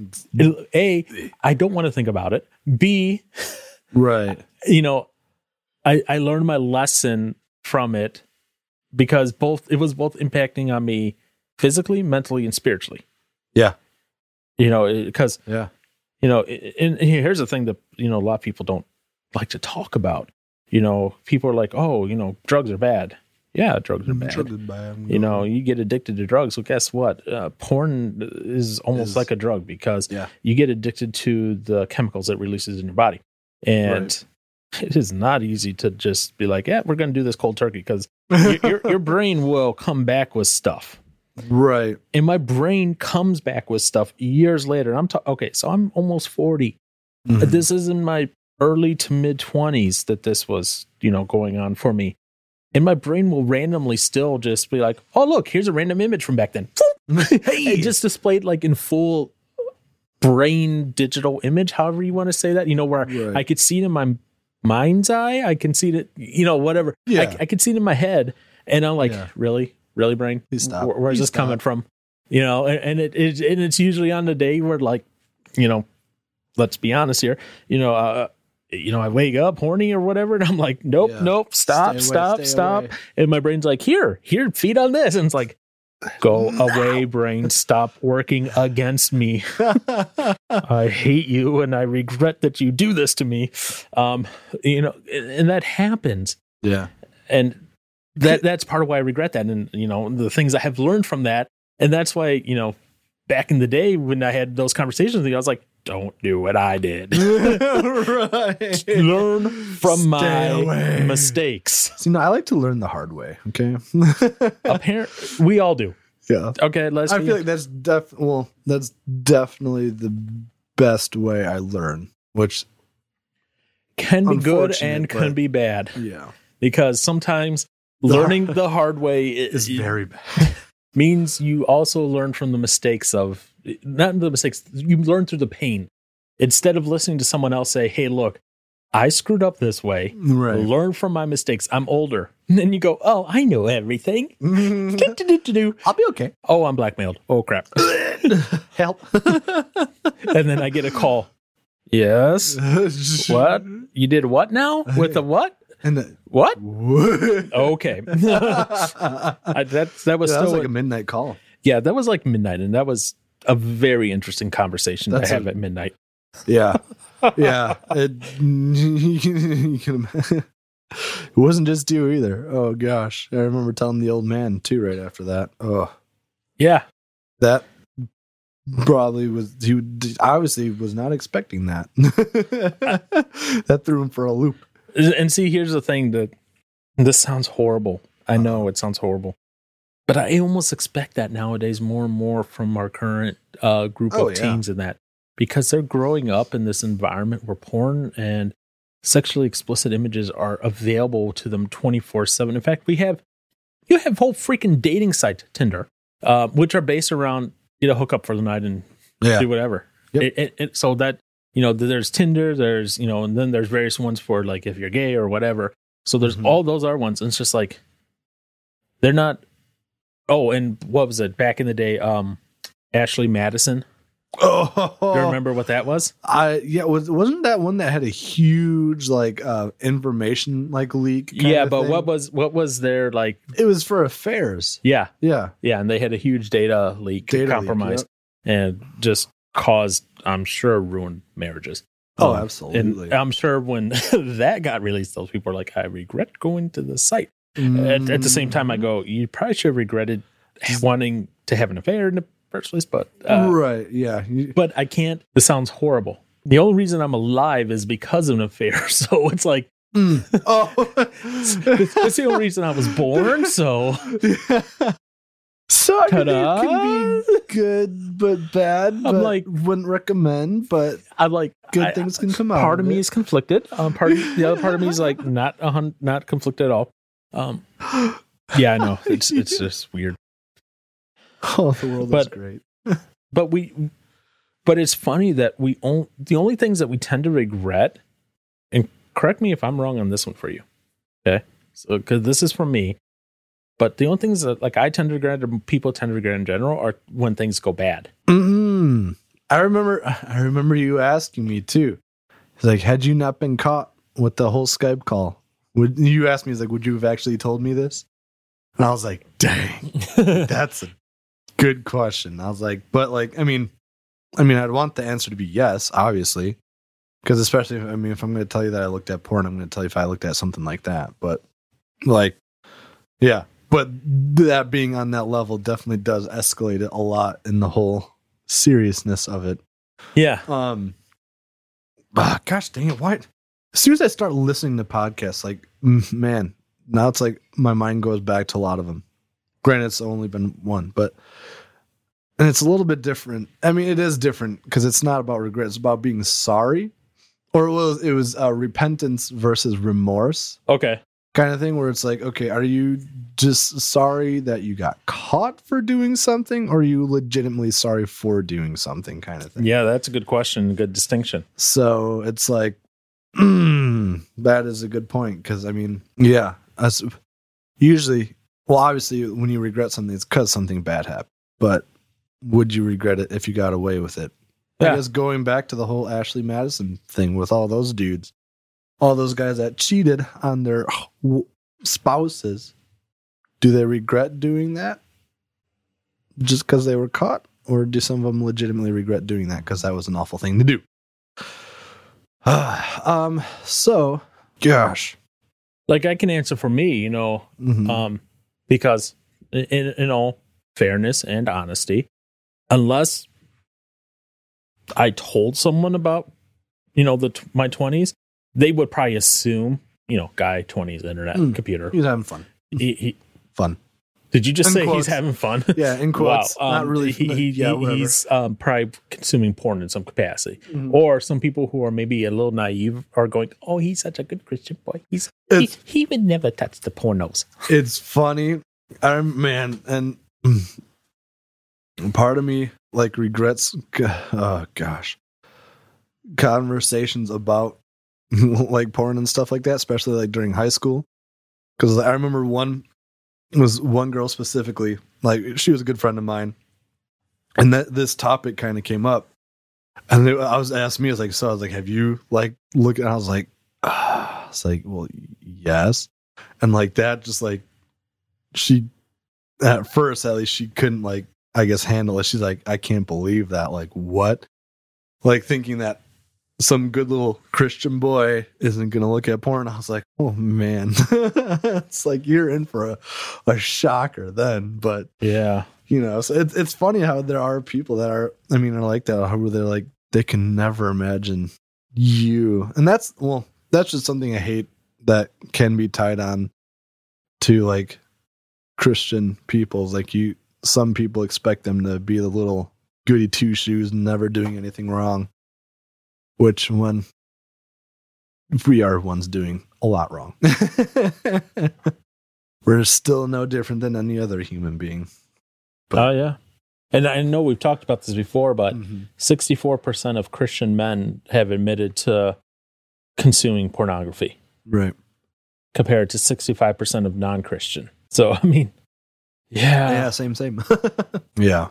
A, I don't want to think about it. B, right. You know, I, I learned my lesson from it because both it was both impacting on me physically, mentally, and spiritually. Yeah. You know, because yeah. You know, and here's the thing that you know a lot of people don't like to talk about. You know, people are like, oh, you know, drugs are bad. Yeah, drugs are bad. Drugs are bad. You know, you get addicted to drugs. Well, guess what? Uh, porn is almost is, like a drug because yeah. you get addicted to the chemicals it releases in your body. And right. it is not easy to just be like, yeah, we're going to do this cold turkey because your, your, your brain will come back with stuff. Right. And my brain comes back with stuff years later. I'm ta- Okay, so I'm almost forty. Mm-hmm. This is in my early to mid twenties that this was, you know, going on for me. And my brain will randomly still just be like, oh, look, here's a random image from back then. Hey, it just displayed like in full brain digital image, however you want to say that, you know, where right. I could see it in my mind's eye. I can see it, you know, whatever. Yeah. I, I could see it in my head. And I'm like, yeah. really? Really, brain? Stop. Where, where's Please this stop. coming from? You know, and, and it, it and it's usually on the day where like, you know, let's be honest here, you know, uh, you know, I wake up horny or whatever, and I'm like, nope, yeah. nope, stop, away, stop, stop. Away. And my brain's like, here, here, feed on this. And it's like, go away, brain, stop working against me. I hate you, and I regret that you do this to me. Um, you know, and that happens. Yeah. And that that's part of why I regret that. And, you know, the things I have learned from that. And that's why, you know, back in the day when I had those conversations with you, I was like, don't do what I did. Right. Learn from Stay my away. mistakes. See, no, I like to learn the hard way. Okay. Apparently, we all do. Yeah. Okay. Let's. I feel like that's def. Well, that's definitely the best way I learn, which can be good and can but, be bad. Yeah. Because sometimes learning the hard way is, is very bad. Means you also learn from the mistakes of. Not the mistakes, you learn through the pain. Instead of listening to someone else say, hey, look, I screwed up this way. Right. Learn from my mistakes. I'm older. And then you go, oh, I know everything. I'll be okay. Oh, I'm blackmailed. Oh, crap. Help. And then I get a call. Yes. What? You did what now? With the what? And the, what? Okay. I, that, that was yeah, still that was like a midnight call. Yeah, that was like midnight. And that was a very interesting conversation That's to have a, at midnight. Yeah. Yeah. It, you can imagine. It wasn't just you either. Oh, gosh. I remember telling the old man, too, right after that. Oh. Yeah. That probably was he obviously was not expecting that. That threw him for a loop. And see, here's the thing, that this sounds horrible. I know it sounds horrible, but I almost expect that nowadays more and more from our current uh, group Oh, of yeah. teens in that, because they're growing up in this environment where porn and sexually explicit images are available to them twenty-four seven. In fact, we have, you have whole freaking dating site, Tinder, uh, which are based around, get a hookup for the night and Yeah. do whatever. Yep. It, it, it, so that, you know, there's Tinder, there's, you know, and then there's various ones for like if you're gay or whatever. So there's Mhm. all those are ones. And it's just like, they're not. Oh, and what was it back in the day? Um, Ashley Madison. Oh, Do you remember what that was? I yeah, was wasn't that one that had a huge like uh information like leak? kinda Yeah, but thing? what was what was their like? It was for affairs. Yeah, Yeah. yeah, and they had a huge data leak, Data leak, compromise, and just caused, I'm sure, ruined marriages. Oh, Um, absolutely. And I'm sure when that got released, those people were like, "I regret going to the site." At, at the same time, I go, "You probably should have regretted wanting to have an affair in the first place," but uh, right. Yeah. You- but I can't. This sounds horrible. The only reason I'm alive is because of an affair. So it's like, Mm. Oh. that's the only reason I was born. So So I mean, Ta-da. it can be good but bad. But like- wouldn't recommend, but I'm like, good I- things can come out. part of me it. is conflicted. Um, part of, the other part of me is like not a hun- not conflicted at all. Um, yeah, I know it's it's just weird. Oh, the world is But- great. But we, but it's funny that we own the only things that we tend to regret. And correct me if I'm wrong on this one for you. Okay, so because this is from me. But the only things that like I tend to regret, or people tend to regret in general, are when things go bad. Mm. I remember. I remember you asking me too. It's like, had you not been caught with the whole Skype call, would you asked me? It's like, would you have actually told me this? And I was like, dang, that's a good question. I was like, but like, I mean, I mean, I'd want the answer to be yes, obviously, because especially, if, I mean, if I'm going to tell you that I looked at porn, I'm going to tell you if I looked at something like that. But like, yeah. But that being on that level definitely does escalate it a lot in the whole seriousness of it. Yeah. Um, ah, gosh dang it! Why? As soon as I start listening to podcasts, like mm, man, now it's like my mind goes back to a lot of them. Granted, it's only been one, but and it's a little bit different. I mean, it is different because it's not about regret; it's about being sorry, or it was it was uh, repentance versus remorse. Okay. Kind of thing where it's like, okay, are you just sorry that you got caught for doing something, or are you legitimately sorry for doing something, kind of thing? Yeah, that's a good question. Good distinction. So it's like, mm, that is a good point. Because I mean, yeah, us, usually, well, obviously, when you regret something, it's because something bad happened. But would you regret it if you got away with it? Yeah. I guess going back to the whole Ashley Madison thing with all those dudes. All those guys that cheated on their spouses, do they regret doing that just because they were caught? Or do some of them legitimately regret doing that because that was an awful thing to do? um. So, gosh. Like I can answer for me, you know, Mhm. um, because in, in all fairness and honesty, unless I told someone about, you know, the my twenties, they would probably assume, you know, guy twenties, internet, Mm. computer. He's having fun. He, he, Fun. did you just In say quotes. he's having fun? Yeah, in quotes. Wow. Um, Not really. He, he, yeah, he- whatever. he's um, probably consuming porn in some capacity. Mhm. Or some people who are maybe a little naive are going, "Oh, he's such a good Christian boy. He's he, It's- he would never touch the pornos." It's funny. I'm man, and part of me like regrets. Oh gosh, conversations about like porn and stuff like that, especially like during high school. Because I remember one was one girl specifically, like she was a good friend of mine, and that this topic kind of came up, and they, I was asked me, I was like, so I was like, have you like look? And I was like, ah. It's like, well, yes, and like that, just like she at first at least she couldn't like I guess handle it. She's like, I can't believe that. Like what? Like thinking that some good little Christian boy isn't gonna look at porn. I was like, oh man. It's like you're in for a, a shocker then. But Yeah. You know, so it's it's funny how there are people that are, I mean, are like that, how they're like, they can never imagine you. And that's, well, that's just something I hate that can be tied on to like Christian people. Like you, some people expect them to be the little goody two shoes, never doing anything wrong, which when we are ones doing a lot wrong. We're still no different than any other human being. But, oh, yeah. And I know we've talked about this before, but mm-hmm. sixty-four percent of Christian men have admitted to consuming pornography. Right. Compared to sixty-five percent of non-Christian. So, I mean, yeah. Yeah, same, same. Yeah.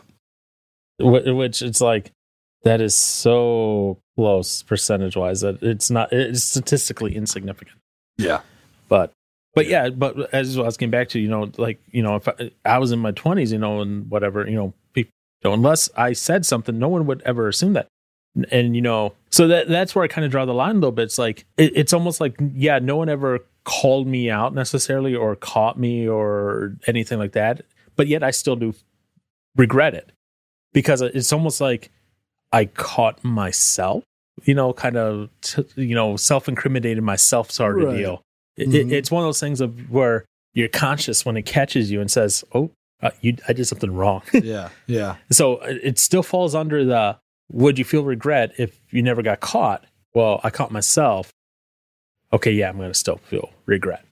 Which it's like, that is so close percentage-wise that it's not, it's statistically insignificant. Yeah. But, but yeah, but as I was getting back to, you know, like, you know, if I, I was in my twenties, you know, and whatever, you know, people, you know, unless I said something, no one would ever assume that. And, and you know, so that that's where I kind of draw the line a little bit. It's like, it, it's almost like, yeah, no one ever called me out necessarily or caught me or anything like that. But yet I still do regret it because it's almost like I caught myself, you know, kind of, t- you know, self-incriminated myself sort of right. deal. Mm-hmm. It, it's one of those things of where you're conscious when it catches you and says, oh, uh, you, I did something wrong. Yeah. Yeah. So it still falls under the, would you feel regret if you never got caught? Well, I caught myself. Okay, yeah, I'm going to still feel regret.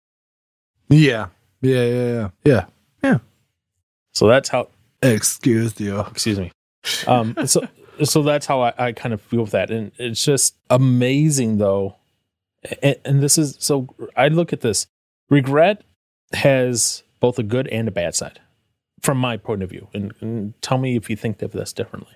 Yeah. Yeah, yeah, yeah. Yeah. Yeah. So that's how... Excuse you. Excuse me. Um, so so that's how I, I kind of feel with that. And it's just amazing, though. And, and this is... So I look at this. Regret has both a good and a bad side, from my point of view. And, and tell me if you think of this differently.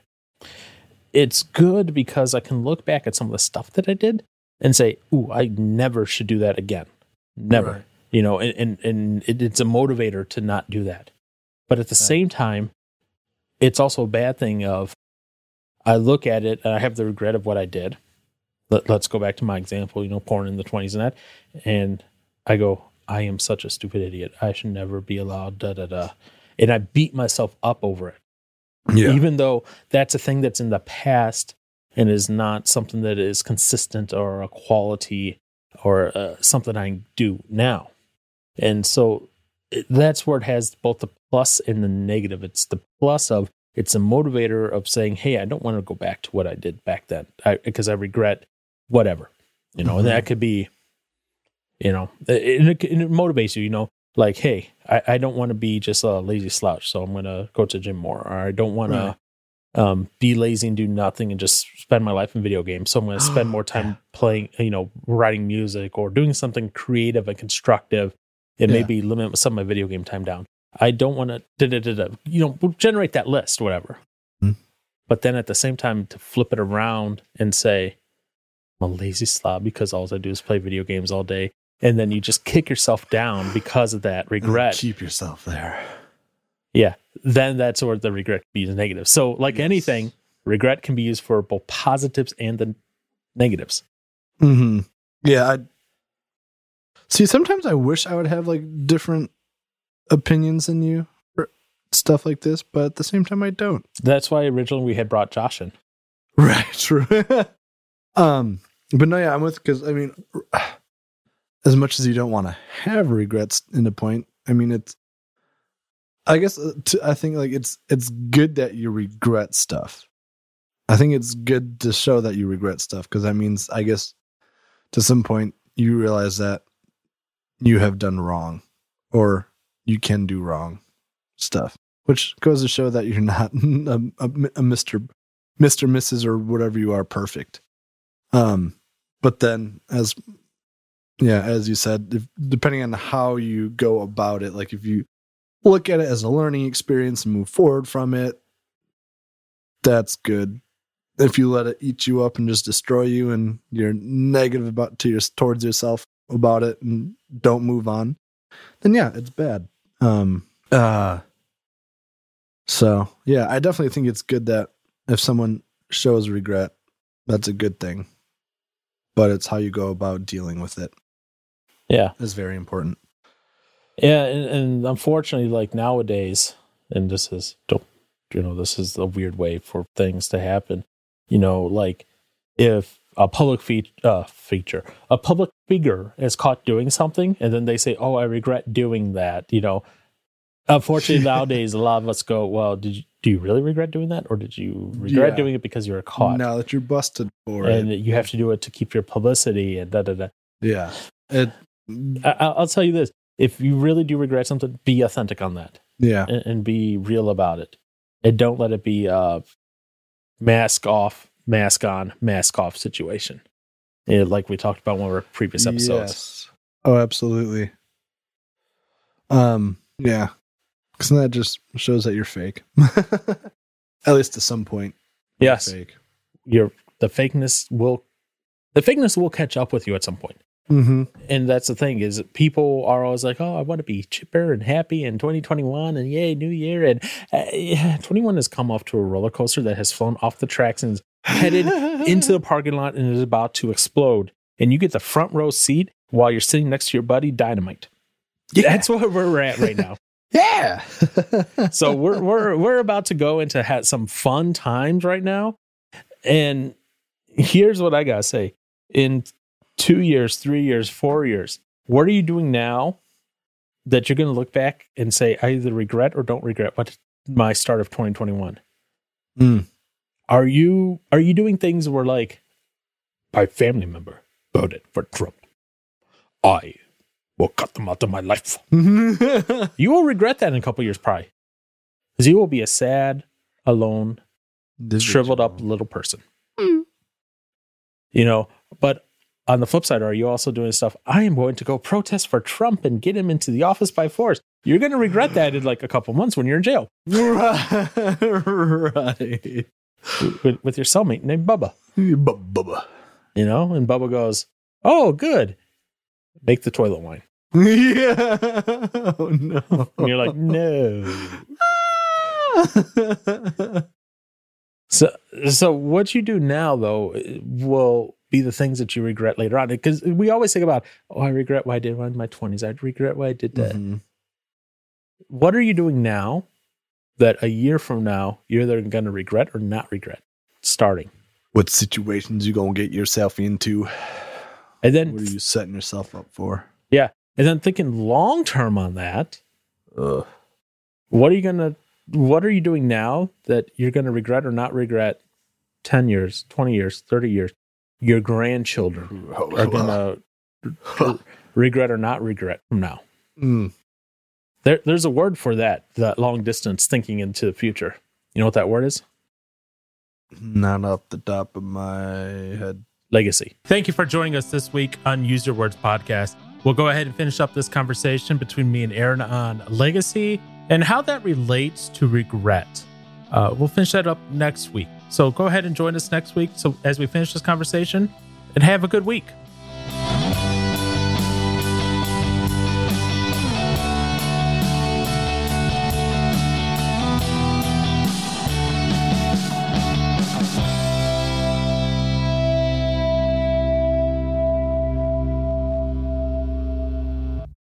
It's good because I can look back at some of the stuff that I did and say, ooh, I never should do that again. Never. Right. You know, and, and, and it, it's a motivator to not do that. But at the okay. same time, it's also a bad thing of, I look at it and I have the regret of what I did. Let, let's go back to my example, you know, porn in the twenties and that. And I go, I am such a stupid idiot. I should never be allowed, da, da, da. And I beat myself up over it. Yeah. Even though that's a thing that's in the past and is not something that is consistent or a quality or uh, something I do now. And so it, that's where it has both the plus and the negative. It's the plus of, it's a motivator of saying, hey, I don't want to go back to what I did back then I, because I regret whatever, you know, mm-hmm. and that could be, you know, and it, and it motivates you, you know, like, hey, I, I don't want to be just a lazy slouch, so I'm going to go to the gym more. Or I don't want right. to um, be lazy and do nothing and just spend my life in video games. So I'm going to spend more time yeah. playing, you know, writing music or doing something creative and constructive and yeah. maybe limit some of my video game time down. I don't want to, you know, generate that list, whatever. Mm-hmm. But then at the same time, to flip it around and say, I'm a lazy slob because all I do is play video games all day. And then you just kick yourself down because of that regret. Keep yourself there. Yeah. Then that's where the regret can be used negative. So like yes. anything, regret can be used for both positives and the negatives. Mm-hmm. Yeah. I see, sometimes I wish I would have like different opinions than you for stuff like this, but at the same time I don't. That's why originally we had brought Josh in. Right. True. um, but no, yeah, I'm with, because I mean, as much as you don't want to have regrets in a point, I mean, it's, I guess, uh, to, I think like it's, it's good that you regret stuff. I think it's good to show that you regret stuff, because that means, I guess, to some point you realize that you have done wrong or you can do wrong stuff, which goes to show that you're not a, a, a Mister Mister Missus or whatever you are perfect. Um, but then as, yeah, as you said, if, depending on how you go about it, like if you look at it as a learning experience and move forward from it, that's good. If you let it eat you up and just destroy you and you're negative about to your, towards yourself about it and don't move on, then yeah, it's bad. Um, uh, so yeah, I definitely think it's good that if someone shows regret, that's a good thing, but it's how you go about dealing with it. Yeah. Is very important. Yeah. And, and unfortunately, like nowadays, and this is, don't, you know, this is a weird way for things to happen. You know, like if a public fe- uh, feature, a public figure is caught doing something, and then they say, "Oh, I regret doing that." You know, unfortunately nowadays, a lot of us go, "Well, did you, do you really regret doing that, or did you regret yeah. doing it because you were caught?" Now that you're busted for and it, you have to do it to keep your publicity and da da da. Yeah, it. I, I'll tell you this: if you really do regret something, be authentic on that. Yeah, and, and be real about it, and don't let it be a mask off, mask on, mask off situation. Yeah, like we talked about in one of our previous episodes. Yes. Oh, absolutely. Um. Yeah, because that just shows that you're fake. At least to some point. Yes, fake. Your the fakeness will, the fakeness will catch up with you at some point. Mm-hmm. And that's the thing is people are always like, oh, I want to be chipper and happy in twenty twenty-one and yay, new year. And uh, yeah, twenty-one has come off to a roller coaster that has flown off the tracks and is headed into the parking lot and is about to explode. And you get the front row seat while you're sitting next to your buddy Dynamite. Yeah. That's where we're at right now. Yeah. So we're we're we're about to go into ha- some fun times right now. And here's what I gotta say. In two years, three years, four years, what are you doing now that you're going to look back and say, I either regret or don't regret what my start of twenty twenty-one? Mm. Are you are you doing things where like, my family member voted for Trump, I will cut them out of my life? You will regret that in a couple years probably. Because you will be a sad, alone, shriveled up little person. Mm. You know, but on the flip side, are you also doing stuff? I am going to go protest for Trump and get him into the office by force. You're going to regret that in like a couple months when you're in jail. Right. With, with your cellmate named Bubba. Bubba. You know, and Bubba goes, oh, good. Make the toilet wine. Yeah. Oh, no. And you're like, no. so, so what you do now, though, will be the things that you regret later on. Because we always think about, oh, I regret what I did in my twenties. I regret why I did that. Mm-hmm. What are you doing now that a year from now, you're either going to regret or not regret starting? What situations you going to get yourself into? And then, what are you setting yourself up for? Yeah. And then thinking long term on that, Ugh. what are you going to, what are you doing now that you're going to regret or not regret ten years, twenty years, thirty years? Your grandchildren are going to regret or not regret from now. Mm. There, there's a word for that, that long distance thinking into the future. You know what that word is? Not off the top of my head. Legacy. Thank you for joining us this week on Use Your Words podcast. We'll go ahead and finish up this conversation between me and Aaron on legacy and how that relates to regret. Uh, we'll finish that up next week. So go ahead and join us next week so as we finish this conversation, and have a good week.